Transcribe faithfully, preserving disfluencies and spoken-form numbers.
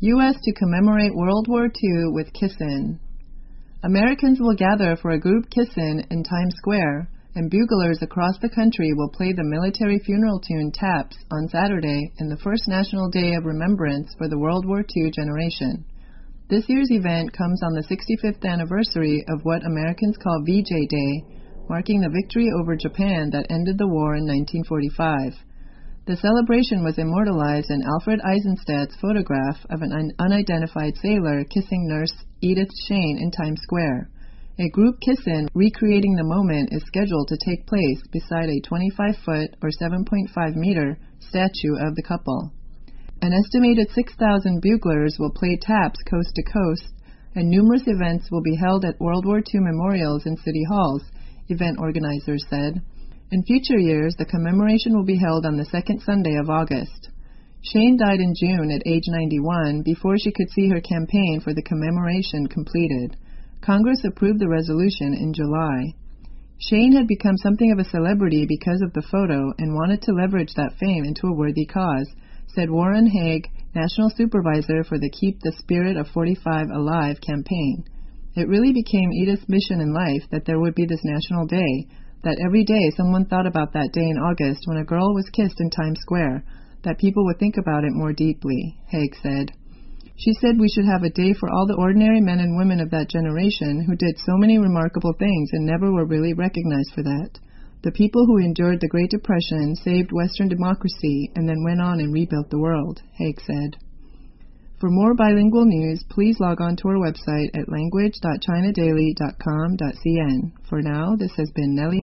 U S to commemorate World War Two with Kissin'. Americans will gather for a group Kissin' in Times Square, and buglers across the country will play the military funeral tune Taps on Saturday in the first National Day of Remembrance for the World War Two generation. This year's event comes on the sixty-fifth anniversary of what Americans call V J Day, marking the victory over Japan that ended the war in nineteen forty-five. The celebration was immortalized in Alfred Eisenstadt's photograph of an un- unidentified sailor kissing nurse Edith Shane in Times Square. A group Kissin' recreating the moment is scheduled to take place beside a twenty-five foot or seven point five meter statue of the couple. An estimated six thousand buglers will play taps coast to coast, and numerous events will be held at World War Two memorials and city halls, event organizers said. In future years, the commemoration will be held on the second Sunday of August. Shane died in June at age ninety-one before she could see her campaign for the commemoration completed. Congress approved the resolution in July. Shane had become something of a celebrity because of the photo and wanted to leverage that fame into a worthy cause, said Warren Haig, National Supervisor for the Keep the Spirit of forty-five Alive campaign. It really became Edith's mission in life that there would be this national day, that every day someone thought about that day in August when a girl was kissed in Times Square, that people would think about it more deeply, Haig said. She said we should have a day for all the ordinary men and women of that generation who did so many remarkable things and never were really recognized for that. The people who endured the Great Depression, saved Western democracy, and then went on and rebuilt the world, Haig said. For more bilingual news, please log on to our website at language dot china daily dot com dot c n. For now, this has been Nellie